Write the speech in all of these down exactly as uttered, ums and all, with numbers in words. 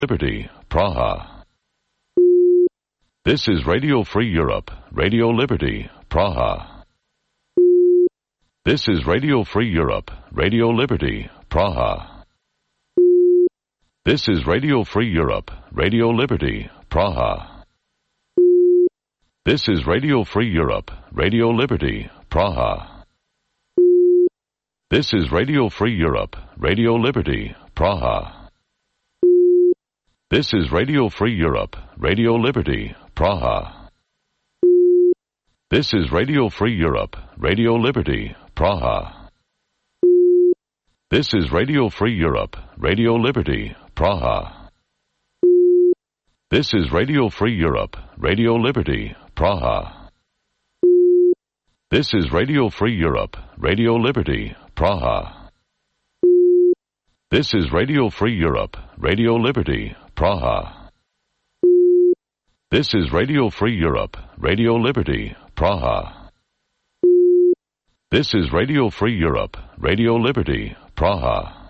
Liberty, Praha. This is Radio Free Europe, Radio Liberty, Praha. This is Radio Free Europe, Radio Liberty, Praha. This is Radio Free Europe, Radio Liberty, Praha. This is Radio Free Europe, Radio Liberty, Praha. This is Radio Free Europe, Radio Liberty, Praha. This is Radio Free Europe, Radio Liberty, Praha. This is Radio Free Europe, Radio Liberty, Praha. This is Radio Free Europe, Radio Liberty, Praha. This is Radio Free Europe, Radio Liberty, Praha. This is Radio Free Europe, Radio Liberty, Praha. This is Radio Free Europe, Radio Liberty, Praha. This is Radio Free Europe, Radio Liberty, Praha. This is Radio Free Europe, Radio Liberty, Praha.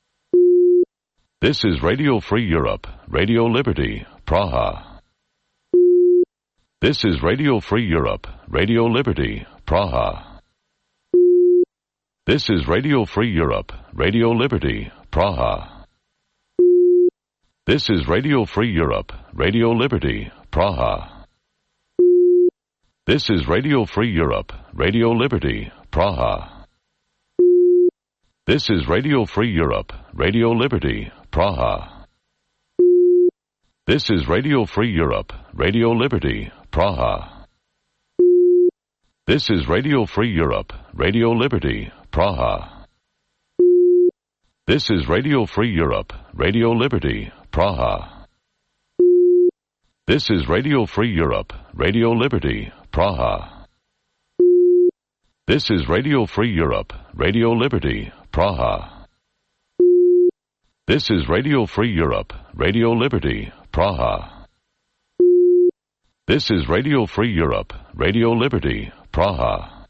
This is Radio Free Europe, Radio Liberty, Praha. This is Radio Free Europe, Radio Liberty, Praha. This is Radio Free Europe, Radio Liberty, Praha. This is Radio Free Europe, Radio Liberty, Praha. This is Radio Free Europe, Radio Liberty, Praha. This is Radio Free Europe, Radio Liberty, Praha. This is Radio Free Europe, Radio Liberty, Praha. This is Radio Free Europe, Radio Liberty, Praha. This is Radio Free Europe, Radio Liberty, Praha. This is Radio Free Europe, Radio Liberty, Praha. This is Radio Free Europe, Radio Liberty, Praha. This is Radio Free Europe, Radio Liberty, Praha. This is Radio Free Europe, Radio Liberty, Praha.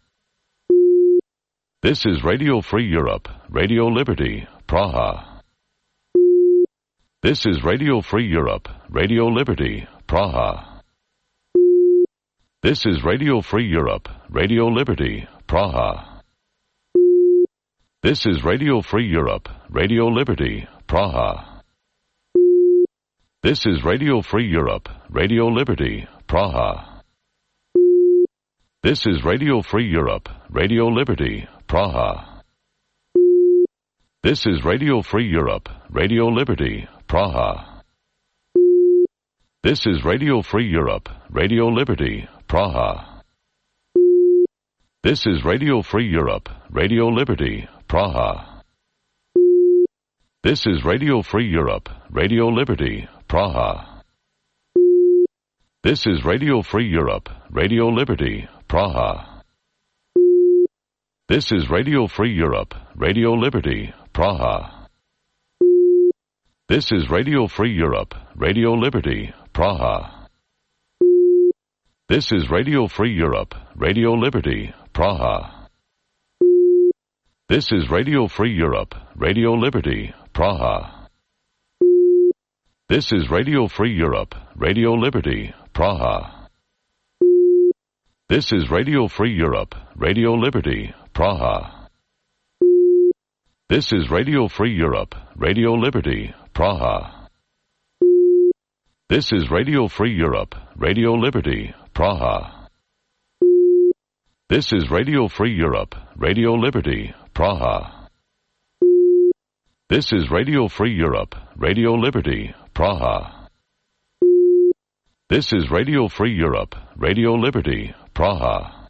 This is Radio Free Europe, Radio Liberty, Praha. This is Radio Free Europe, Radio Liberty, Praha. This is Radio Free Europe, Radio Liberty, Praha. This is Radio Free Europe, Radio Liberty, Praha. This is Radio Free Europe, Radio Liberty, Praha. This is Radio Free Europe, Radio Liberty, Praha. This is Radio Free Europe, Radio Liberty, Praha. This is Radio Free Europe, Radio Liberty, Praha. This is Radio Free Europe, Radio Liberty, Praha. This is Radio Free Europe, Radio Liberty, Praha. This is Radio Free Europe, Radio Liberty, Praha. This is Radio Free Europe, Radio Liberty, Praha. This is Radio Free Europe, Radio Liberty, Praha. This is Radio Free Europe, Radio Liberty, Praha. This is Radio Free Europe, Radio Liberty, Praha. This is Radio Free Europe, Radio Liberty, Praha. This is Radio Free Europe, Radio Liberty, Praha. This is Radio Free Europe, Radio Liberty, Praha. This is Radio Free Europe, Radio Liberty, Praha. This is Radio Free Europe, Radio Liberty, Praha. This is Radio Free Europe, Radio Liberty, Praha. This is Radio Free Europe, Radio Liberty, Praha.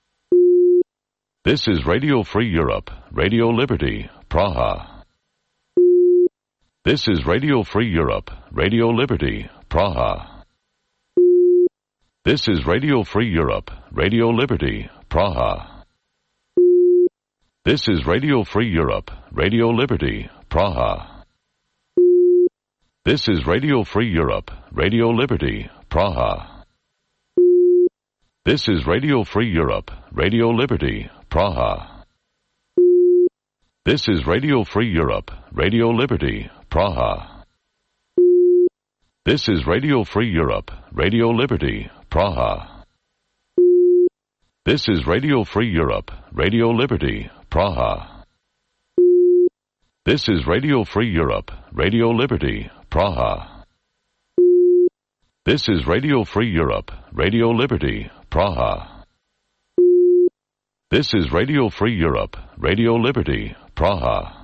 This is Radio Free Europe, Radio Liberty, Praha. This is Radio Free Europe, Radio Liberty, Praha. This is Radio Free Europe, Radio Liberty, Praha. This is Radio Free Europe, Radio Liberty, Praha. This is Radio Free Europe, Radio Liberty, Praha. This is Radio Free Europe, Radio Liberty, Praha. This is Radio Free Europe, Radio Liberty, Praha. This is Radio Free Europe, Radio Liberty, Praha. This is Radio Free Europe, Radio Liberty, Praha. This is Radio Free Europe, Radio Liberty, Praha. This is Radio Free Europe, Radio Liberty, Praha. This is Radio Free Europe, Radio Liberty, Praha.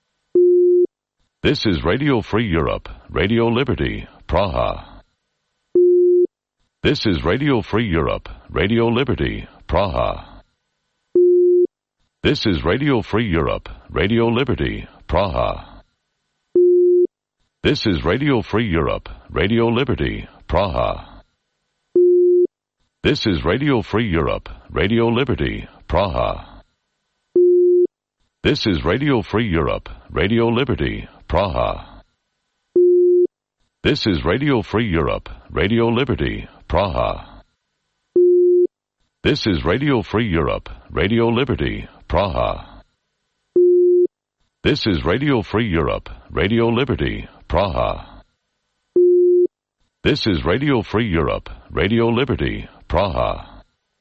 This is Radio Free Europe, Radio Liberty, Praha. This is Radio Free Europe, Radio Liberty, Praha. This is Radio Free Europe, Radio Liberty, Praha. This is Radio Free Europe, Radio Liberty, Praha. This is Radio Free Europe, Radio Liberty, Praha. This is Radio Free Europe, Radio Liberty, Praha. This is Radio Free Europe, Radio Liberty, Praha. This is Radio Free Europe, Radio Liberty, Praha. This is Radio Free Europe, Radio Liberty, Praha. This is Radio Free Europe, Radio Liberty, Praha.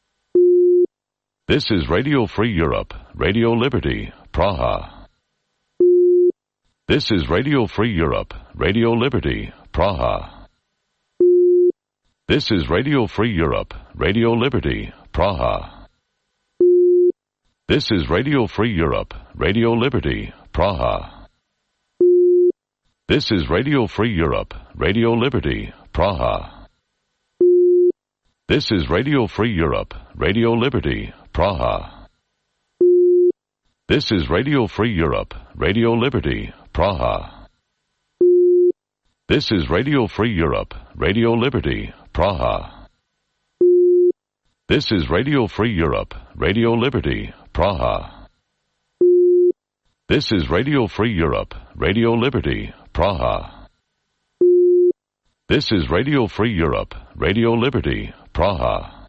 This is Radio Free Europe, Radio Liberty, Praha. This is Radio Free Europe, Radio Liberty, Praha. This is Radio Free Europe, Radio Liberty, Praha. This is Radio Free Europe, Radio Liberty, Praha. This is Radio Free Europe, Radio Liberty, Praha. This is Radio Free Europe, Radio Liberty, Praha. This is Radio Free Europe, Radio Liberty, Praha. This is Radio Free Europe, Radio Liberty, Praha. This is Radio Free Europe, Radio Liberty, Praha. This is Radio Free Europe, Radio Liberty, Praha. This is Radio Free Europe, Radio Liberty, Praha.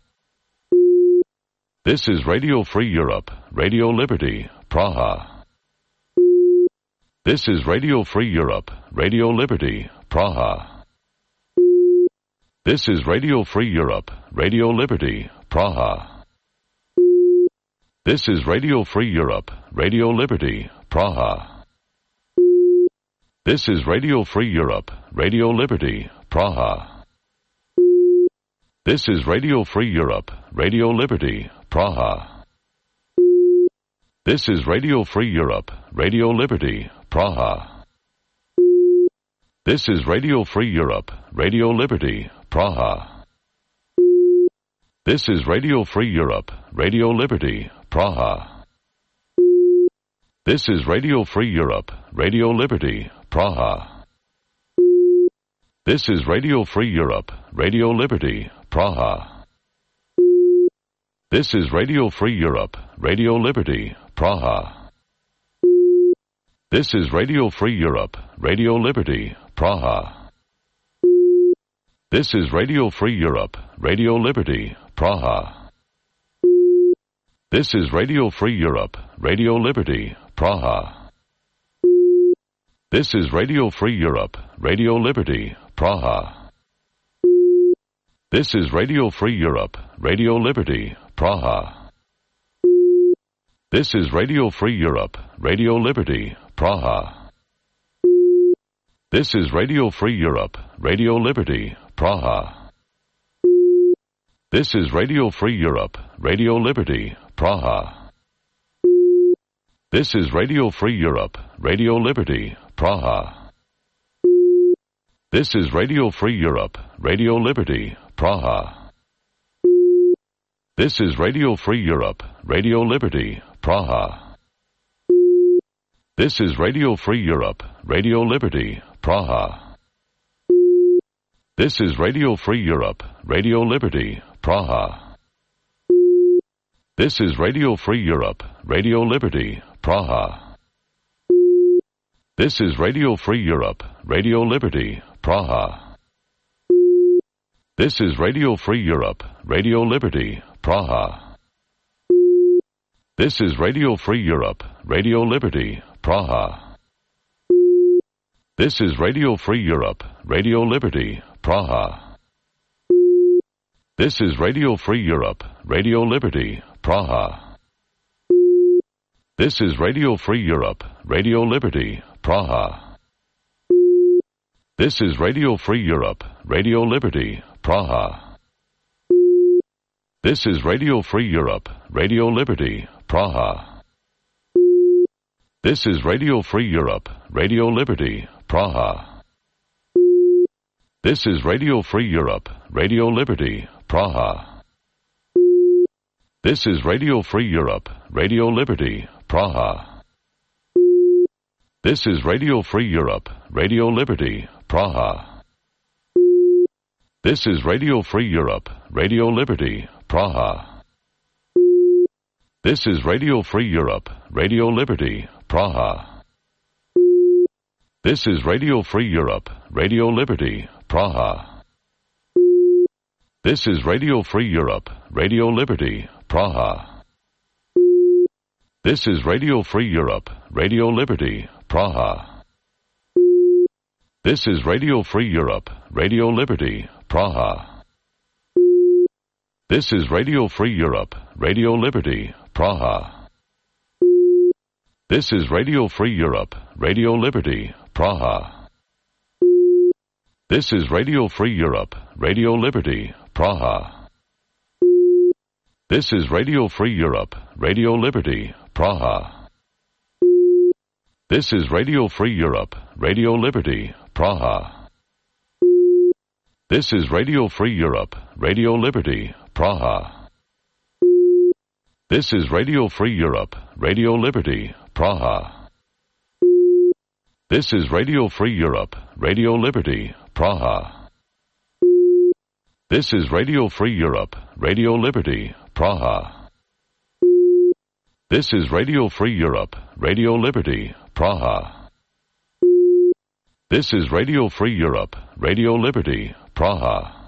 This is Radio Free Europe, Radio Liberty, Praha. This is Radio Free Europe, Radio Liberty, Praha. This is Radio Free Europe, Radio Liberty, Praha. This is Radio Free Europe, Radio Liberty, Praha. This is Radio Free Europe, Radio Liberty, Praha. This is Radio Free Europe, Radio Liberty, Praha. This is Radio Free Europe, Radio Liberty, Praha. This is Radio Free Europe, Radio Liberty, Praha. This is Radio Free Europe, Radio Liberty, Praha. This is Radio Free Europe, Radio Liberty, Praha. This is Radio Free Europe, Radio Liberty, Praha. This is Radio Free Europe, Radio Liberty, Praha. This is Radio Free Europe, Radio Liberty, Praha. This is Radio Free Europe, Radio Liberty, Praha. This is Radio Free Europe, Radio Liberty, Praha. This is Radio Free Europe, Radio Liberty, Praha. This is Radio Free Europe, Radio Liberty, Praha. This is Radio Free Europe, Radio Liberty, Praha. This is Radio Free Europe, Radio Liberty, Praha. This is Radio Free Europe, Radio Liberty, Praha. This is Radio Free Europe, Radio Liberty, Praha. This is Radio Free Europe, Radio Liberty, Praha. This is Radio Free Europe, Radio Liberty, Praha. This is Radio Free Europe, Radio Liberty, Praha. This is Radio Free Europe, Radio Liberty, Praha. This is Radio Free Europe, Radio Liberty, Praha. This is Radio Free Europe, Radio Liberty, Praha. This is Radio Free Europe, Radio Liberty, Praha. This is Radio Free Europe, Radio Liberty, Praha. This is Radio Free Europe, Radio Liberty, Praha. This is Radio Free Europe, Radio Liberty, Praha. This is Radio Free Europe, Radio Liberty, Praha. This is Radio Free Europe, Radio Liberty, Praha. This is Radio Free Europe, Radio Liberty, Praha. This is Radio Free Europe, Radio Liberty, Praha. This is Radio Free Europe, Radio Liberty, Praha. This is Radio Free Europe, Radio Liberty, Praha. This is Radio Free Europe, Radio Liberty, Praha. This is Radio Free Europe, Radio Liberty, Praha. This is Radio Free Europe, Radio Liberty, Praha. This is Radio Free Europe, Radio Liberty, Praha. This is Radio Free Europe, Radio Liberty, Praha. This is Radio Free Europe, Radio Liberty, Praha. This is Radio Free Europe, Radio Liberty, Praha. This is Radio Free Europe, Radio Liberty, Praha. This is Radio Free Europe, Radio Liberty, Praha. This is Radio Free Europe, Radio Liberty, Praha. This is Radio Free Europe, Radio Liberty, Praha. This is Radio Free Europe, Radio Liberty, Praha. This is Radio Free Europe, Radio Liberty, Praha. This is Radio Free Europe, Radio Liberty, Praha. This is Radio Free Europe, Radio Liberty, Praha. This is Radio Free Europe, Radio Liberty, Praha. This is Radio Free Europe, Radio Liberty, Praha. This is Radio Free Europe, Radio Liberty, Praha.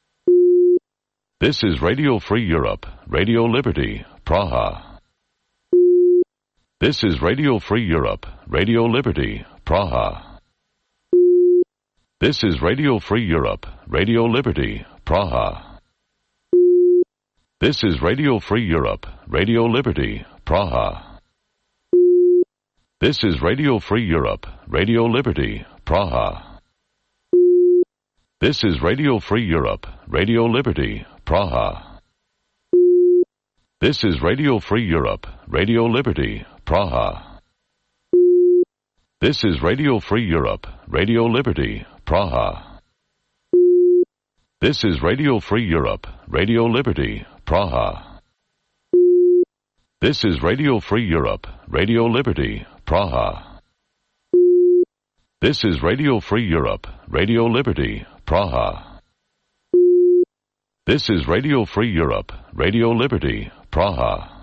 This is Radio Free Europe, Radio Liberty, Praha. This is Radio Free Europe, Radio Liberty, Praha. This is Radio Free Europe, Radio Liberty, Praha. This is Radio Free Europe, Radio Liberty, Praha. This is Radio Free Europe, Radio Liberty, Praha. This is Radio Free Europe, Radio Liberty, Praha. This is Radio Free Europe, Radio Liberty, Praha. This is Radio Free Europe, Radio Liberty, Praha. This is Radio Free Europe, Radio Liberty, Praha. This is Radio Free Europe, Radio Liberty, Praha. This is Radio Free Europe, Radio Liberty, Praha. This is Radio Free Europe, Radio Liberty, Praha.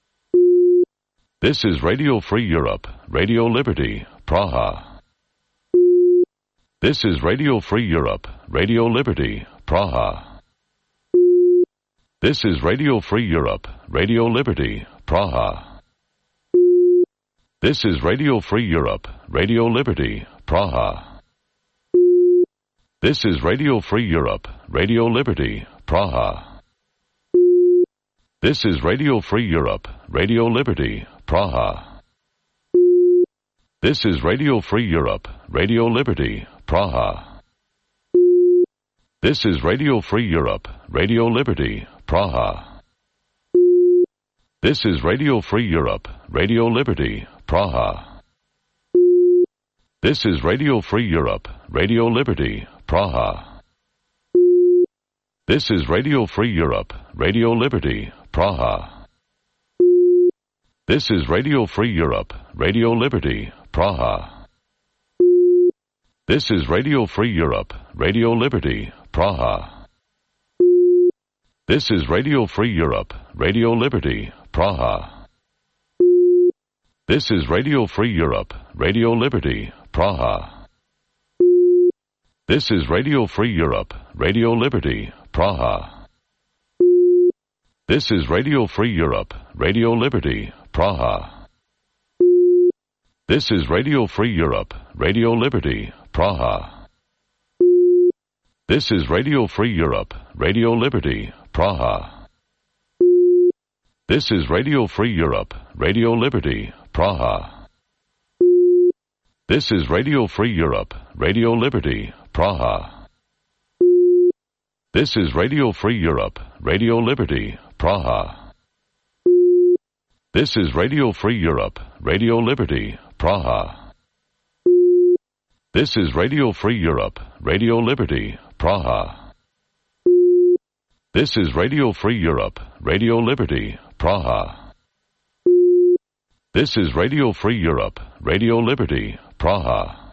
This is Radio Free Europe, Radio Liberty, Praha. This is Radio Free Europe, Radio Liberty, Praha. This is Radio Free Europe, Radio Liberty, Praha. This is Radio Free Europe, Radio Liberty, Praha. This is Radio Free Europe, Radio Liberty, Praha. This is Radio Free Europe, Radio Liberty, Praha. This is Radio Free Europe, Radio Liberty, Praha. This is Radio Free Europe, Radio Liberty, Praha. This is Radio Free Europe, Radio Liberty, Praha. This is Radio Free Europe, Radio Liberty, Praha. This is Radio Free Europe, Radio Liberty, Praha. This is Radio Free Europe, Radio Liberty, Praha. This is Radio Free Europe, Radio Liberty, Praha. This is Radio Free Europe, Radio Liberty, Praha. This is Radio Free Europe, Radio Liberty, Praha. This is Radio Free Europe, Radio Liberty, Praha. This is Radio Free Europe, Radio Liberty, Praha. This is Radio Free Europe, Radio Liberty, Praha. This is Radio Free Europe, Radio Liberty, Praha. This is Radio Free Europe, Radio Liberty, Praha. This is Radio Free Europe, Radio Liberty, Praha. This is Radio Free Europe, Radio Liberty, Praha. This is Radio Free Europe, Radio Liberty, Praha. This is Radio Free Europe, Radio Liberty, Praha. This is Radio Free Europe, Radio Liberty, Praha. This is Radio Free Europe, Radio Liberty, Praha.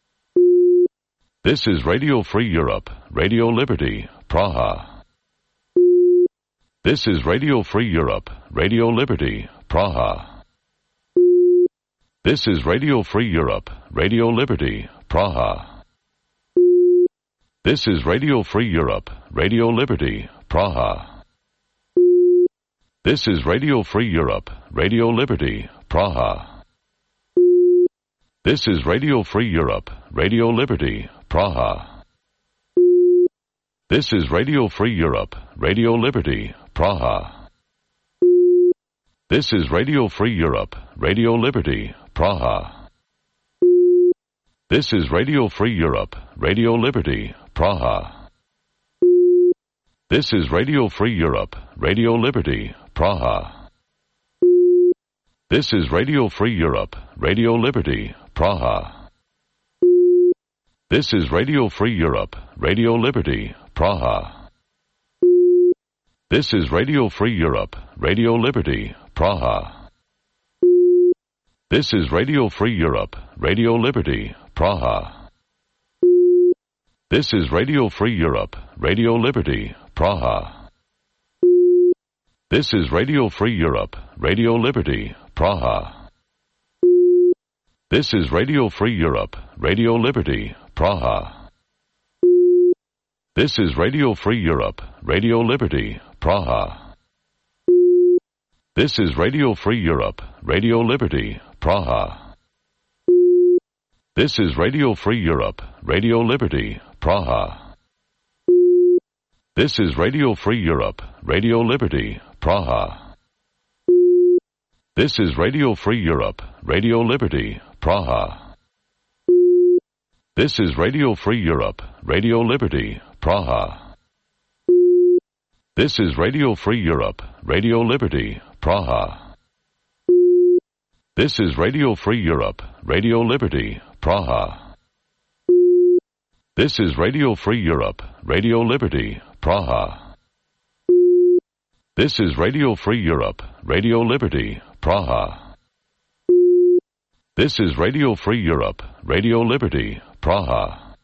This is Radio Free Europe, Radio Liberty, Praha. This is Radio Free Europe, Radio Liberty, Praha. This is Radio Free Europe, Radio Liberty, Praha. This is Radio Free Europe, Radio Liberty, Praha. This is Radio Free Europe, Radio Liberty, Praha. This is Radio Free Europe, Radio Liberty, Praha. This is Radio Free Europe, Radio Liberty, Praha. This is Radio Free Europe, Radio Liberty, Praha. This is Radio Free Europe, Radio Liberty, Praha. This is Radio Free Europe, Radio Liberty, Praha. This is Radio Free Europe, Radio Liberty, Praha. This is Radio Free Europe, Radio Liberty, Praha. This is Radio Free Europe, Radio Liberty, Praha. This is Radio Free Europe, Radio Liberty, Praha. This is Radio Free Europe, Radio Liberty, Praha. This is Radio Free Europe, Radio Liberty, Praha. This is Radio Free Europe, Radio Liberty, Praha. This is Radio Free Europe, Radio Liberty, Praha. This is Radio Free Europe, Radio Liberty, Praha. This is Radio Free Europe, Radio Liberty, Praha. This is Radio Free Europe, Radio Liberty, Praha. This is Radio Free Europe, Radio Liberty, Praha. This is Radio Free Europe, Radio Liberty, Praha. This is Radio Free Europe, Radio Liberty, Praha. This is Radio Free Europe, Radio Liberty, Praha. This is Radio Free Europe, Radio Liberty, Praha. This is Radio Free Europe, Radio Liberty, Praha. This is Radio Free Europe, Radio Liberty, Praha.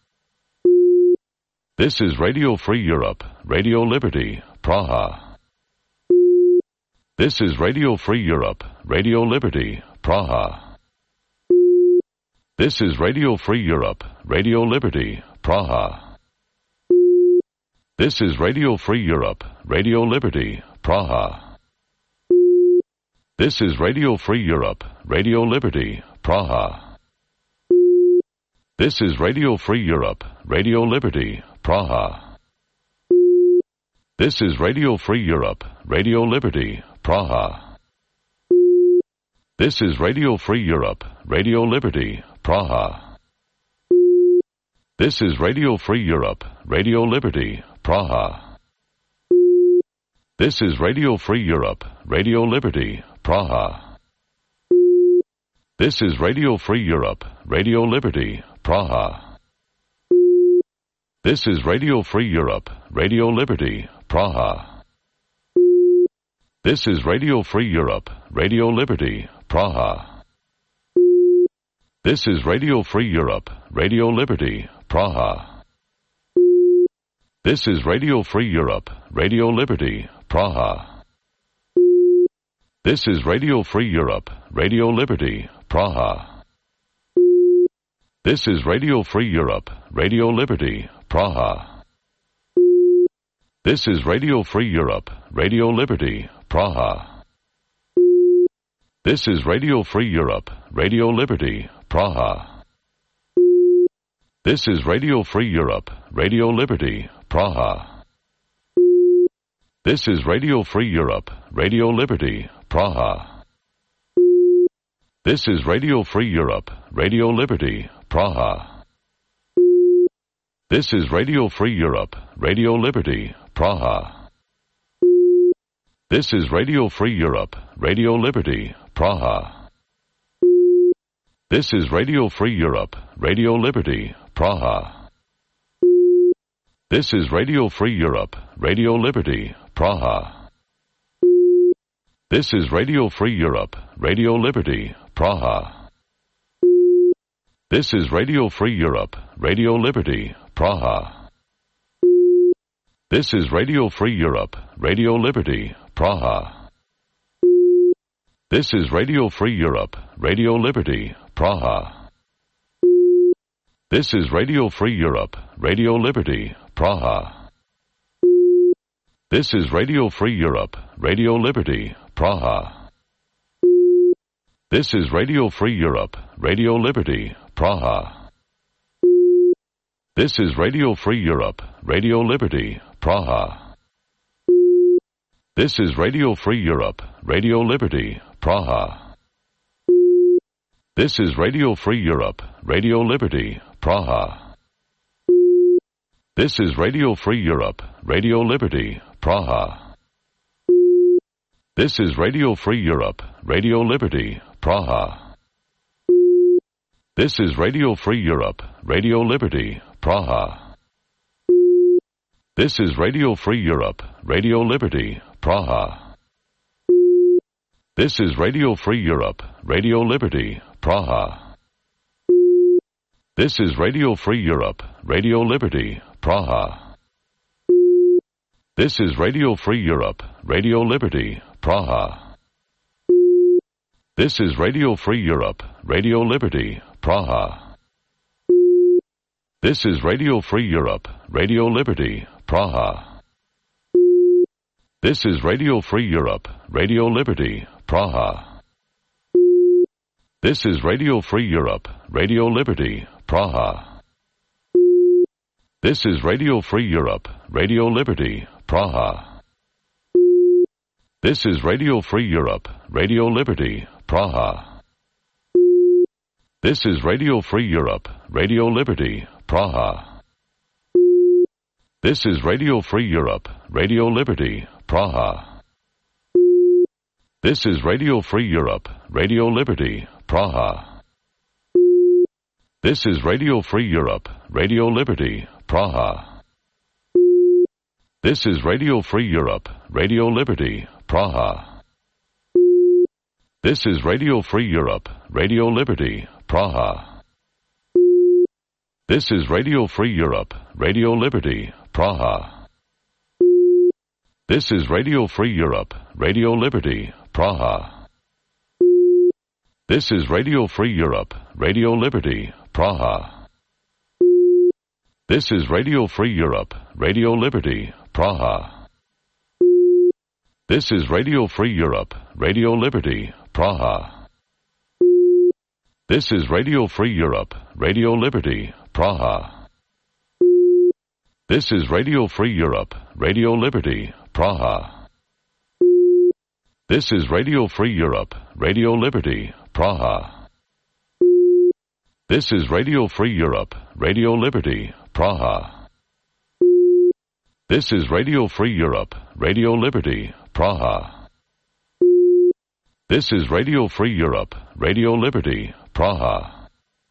This is Radio Free Europe, Radio Liberty, Praha. This is Radio Free Europe, Radio Liberty, Praha. This is Radio Free Europe, Radio Liberty, Praha. This is Radio Free Europe, Radio Liberty, Praha. This is Radio Free Europe, Radio Liberty, Praha. This is Radio Free Europe, Radio Liberty, Praha. This is Radio Free Europe, Radio Liberty, Praha. This is Radio Free Europe, Radio Liberty, Praha. This is Radio Free Europe, Radio Liberty, Praha. This is Radio Free Europe, Radio Liberty, Praha. This is Radio Free Europe, Radio Liberty, Praha. This is Radio Free Europe, Radio Liberty, Praha. This is Radio Free Europe, Radio Liberty, Praha. This is Radio Free Europe, Radio Liberty, Praha. This is Radio Free Europe, Radio Liberty, Praha. This is Radio Free Europe, Radio Liberty, Praha. This is Radio Free Europe, Radio Liberty, Praha. This is Radio Free Europe, Radio Liberty, Praha. This is Radio Free Europe, Radio Liberty, Praha. This is Radio Free Europe, Radio Liberty, Praha. This is Radio Free Europe, Radio Liberty, Praha. This is Radio Free Europe, Radio Liberty, Praha. This is Radio Free Europe, Radio Liberty, Praha. This is Radio Free Europe, Radio Liberty, Praha. This is Radio Free Europe, Radio Liberty, Praha. This is Radio Free Europe, Radio Liberty, Praha. This is Radio Free Europe, Radio Liberty, Praha. This is Radio Free Europe, Radio Liberty, Praha. This is Radio Free Europe, Radio Liberty, Praha. This is Radio Free Europe, Radio Liberty, Praha. This is Radio Free Europe, Radio Liberty, Praha. This is Radio Free Europe, Radio Liberty, Praha. This is Radio Free Europe, Radio Liberty, Praha. This is Radio Free Europe, Radio Liberty, Praha. This is Radio Free Europe, Radio Liberty, Praha. This is Radio Free Europe, Radio Liberty, Praha. This is Radio Free Europe, Radio Liberty, Praha. This is Radio Free Europe, Radio Liberty, Praha. This is Radio Free Europe, Radio Liberty, Praha. This is Radio Free Europe, Radio Liberty, Praha. This is Radio Free Europe, Radio Liberty, Praha. This is Radio Free Europe, Radio Liberty, Praha. This is Radio Free Europe, Radio Liberty, Praha. This is Radio Free Europe, Radio Liberty, Praha. This is Radio Free Europe, Radio Liberty, Praha. This is Radio Free Europe, Radio Liberty, Praha. This is Radio Free Europe, Radio Liberty, Praha. This is Radio Free Europe, Radio Liberty, Praha. This is Radio Free Europe, Radio Liberty, Praha. This is Radio Free Europe, Radio Liberty, Praha. This is Radio Free Europe, Radio Liberty, Praha. This is Radio Free Europe, Radio Liberty, Praha. This is Radio Free Europe, Radio Liberty, Praha. This is Radio Free Europe, Radio Liberty, Praha. This is Radio Free Europe, Radio Liberty, Praha. This is Radio Free Europe, Radio Liberty, Praha. This is Radio Free Europe, Radio Liberty, Praha. This is Radio Free Europe, Radio Liberty, Praha. This is Radio Free Europe, Radio Liberty, Praha. This is Radio Free Europe, Radio Liberty, Praha. This is Radio Free Europe, Radio Liberty, Praha. This is Radio Free Europe, Radio Liberty, Praha. This is Radio Free Europe, Radio Liberty, Praha. This is Radio Free Europe, Radio Liberty, Praha. This is Radio Free Europe, Radio Liberty, Praha. This is Radio Free Europe, Radio Liberty, Praha.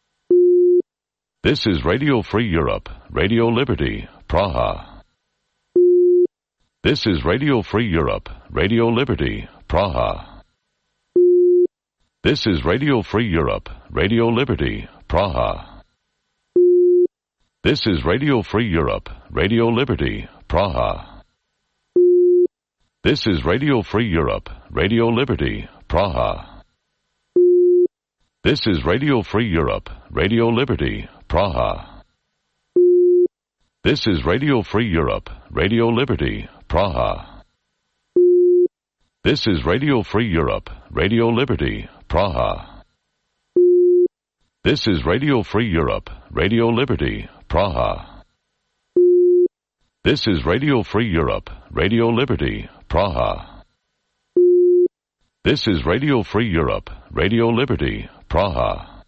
This is Radio Free Europe, Radio Liberty, Praha. This is Radio Free Europe, Radio Liberty, Praha. This is Radio Free Europe, Radio Liberty, Praha. This is Radio Free Europe, Radio Liberty, Praha. This is Radio Free Europe, Radio Liberty, Praha. This is Radio Free Europe, Radio Liberty, Praha. This is Radio Free Europe, Radio Liberty, Praha. This is Radio Free Europe, Radio Liberty, Praha. This is Radio Free Europe, Radio Liberty, Praha. This is Radio Free Europe, Radio Liberty, Praha. This is Radio Free Europe, Radio Liberty, Praha.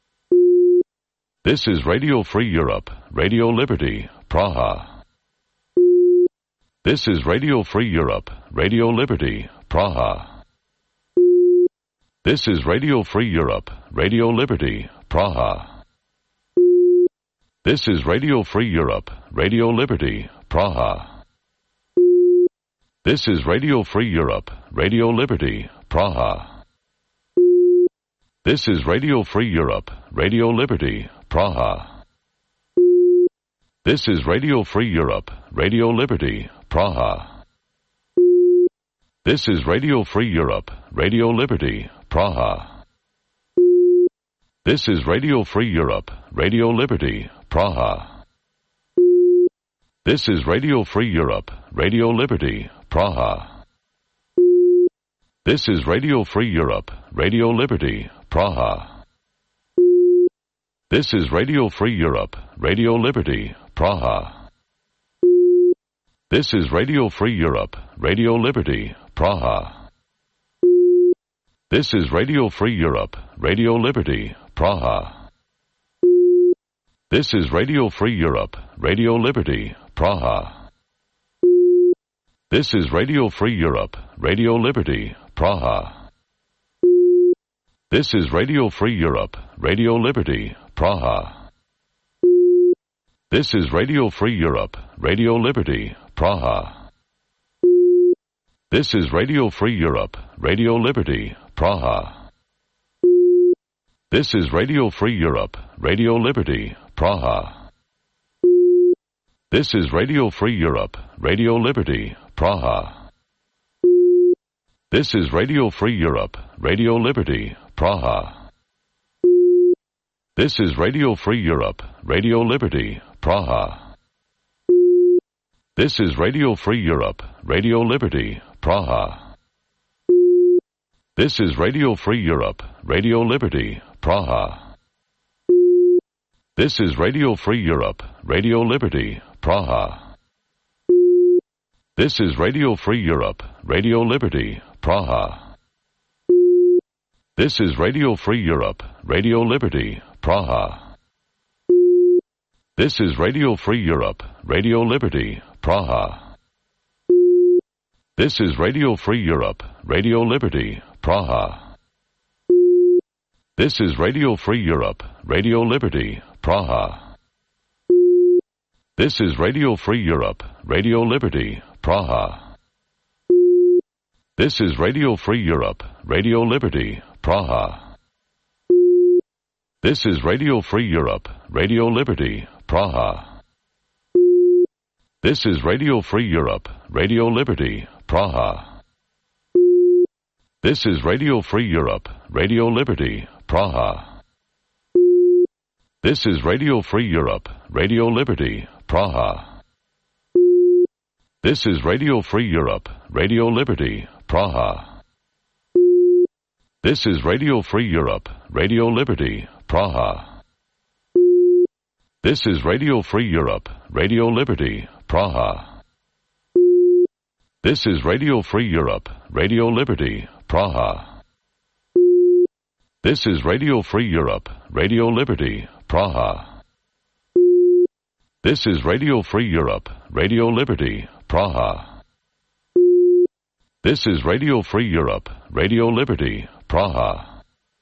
This is Radio Free Europe, Radio Liberty, Praha. This is Radio Free Europe, Radio Liberty, Praha. This is Radio Free Europe, Radio Liberty, Praha. This is Radio Free Europe, Radio Liberty, Praha. This is Radio Free Europe, Radio Liberty, Praha. This is Radio Free Europe, Radio Liberty, Praha. This is Radio Free Europe, Radio Liberty, Praha. This is Radio Free Europe, Radio Liberty, Praha. This is Radio Free Europe, Radio Liberty, Praha. This is Radio Free Europe, Radio Liberty, Praha. This is Radio Free Europe, Radio Liberty, Praha. This is Radio Free Europe, Radio Liberty, Praha. This is Radio Free Europe, Radio Liberty, Praha. This is Radio Free Europe, Radio Liberty, Praha. This is Radio Free Europe, Radio Liberty, Praha. This is Radio Free Europe, Radio Liberty, Praha. This is Radio Free Europe, Radio Liberty, Praha. This is Radio Free Europe, Radio Liberty, Praha. This is Radio Free Europe, Radio Liberty, Praha. This is Radio Free Europe, Radio Liberty, Praha. This is Radio Free Europe, Radio Liberty, Praha. This is Radio Free Europe, Radio Liberty, Praha. This is Radio Free Europe, Radio Liberty, Praha. This is Radio Free Europe, Radio Liberty, Praha. This is Radio Free Europe, Radio Liberty, Praha. This is Radio Free Europe, Radio Liberty, Praha. This is Radio Free Europe, Radio Liberty, Praha. This is Radio Free Europe, Radio Liberty, Praha. This is Radio Free Europe, Radio Liberty, Praha. This is Radio Free Europe, Radio Liberty, Praha. This is Radio Free Europe, Radio Liberty, Praha. This is Radio Free Europe, Radio Liberty, Praha. This is Radio Free Europe, Radio Liberty, Praha. This is Radio Free Europe, Radio Liberty, Praha. This is Radio Free Europe, Radio Liberty, Praha. This is Radio Free Europe, Radio Liberty, Praha. This is Radio Free Europe, Radio Liberty, Praha. This is Radio Free Europe, Radio Liberty, Praha. This is Radio Free Europe, Radio Liberty, Praha. This is Radio Free Europe, Radio Liberty, Praha. This is Radio Free Europe, Radio Liberty, Praha. This is Radio Free Europe, Radio Liberty, Praha. This is Radio Free Europe, Radio Liberty, Praha. This is Radio Free Europe, Radio Liberty, Praha.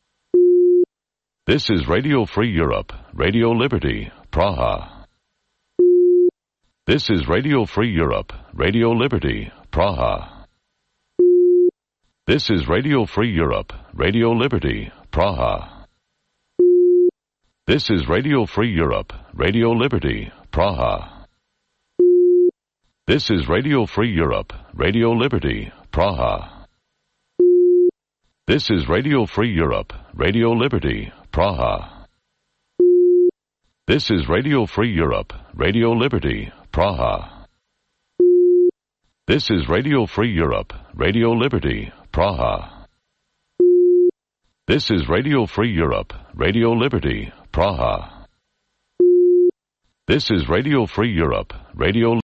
This is Radio Free Europe, Radio Liberty, Praha. This is Radio Free Europe, Radio Liberty, Praha. This is Radio Free Europe, Radio Liberty, Praha. This is Radio Free Europe, Radio Liberty, Praha. This is Radio Free Europe, Radio Liberty, Praha. This is Radio Free Europe, Radio Liberty, Praha. This is Radio Free Europe, Radio Liberty, Praha. This is Radio Free Europe, Radio Liberty, Praha. This is Radio Free Europe, Radio Liberty, Praha. This is Radio Free Europe, Radio